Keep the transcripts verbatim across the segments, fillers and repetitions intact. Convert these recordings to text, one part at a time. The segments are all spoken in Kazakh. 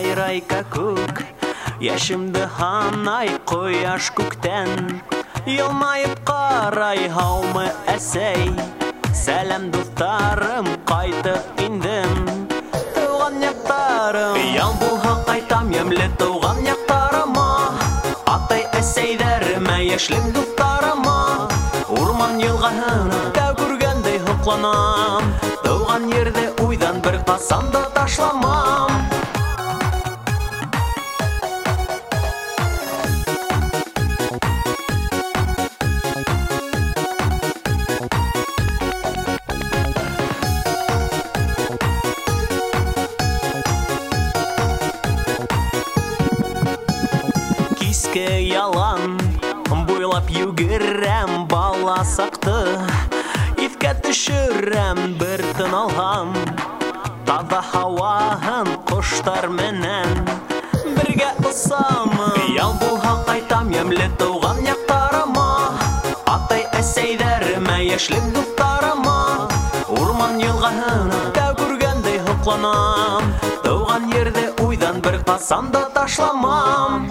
сайрайка күк, яшімді ханай қояш күктен. Елмайып қарай хаумы әсей, сәлем достарым қайтып индім. Туған яқтарым, ял бұлға қайтам емлі туған яқтарыма. Атай әсейдеріме ешлік достарыма. Урман елғаһына тәу күргендей хуқланам. Туған ерде уйдан бір қасамда ташламам. Киске ялан буйлап югерем бала сақты, ифке түшірем бір тын алғам. Таза хауаһын құштар менен бірге ұсамын. Ял бұлға қайтам емлі туған яқтарыма. Атай әсейдеріме ешлік достарыма. Урман елғаһына тәу күргендей хуқланам. Туған ерде уйдан бір қасамда ташламам.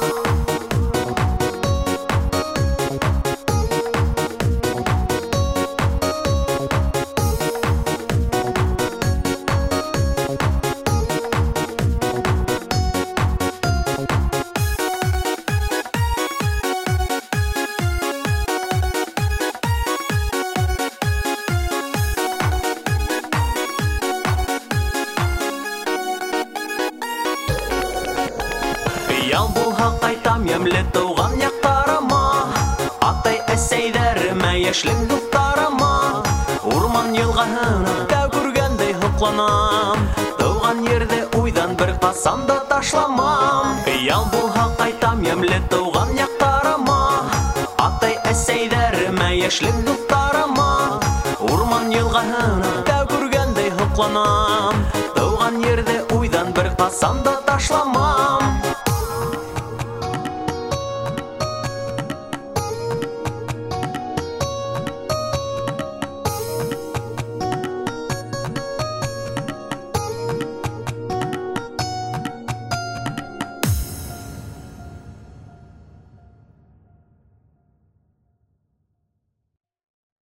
Ял бұлға қайтам емлі туған яқтарыма. Атай әсейдеріме ешлік достарыма. Урман елғаһына тәу күргендей хуқланам. Туған ерде уйдан бір қасамда ташламам. Ял бұлға қайтам емлі туған яқтарыма. Атай әсейдеріме ешлік достарыма. Урман елғаһына тәу күргендей хуқланам. Туған ерде уйдан бір қасамда ташламам.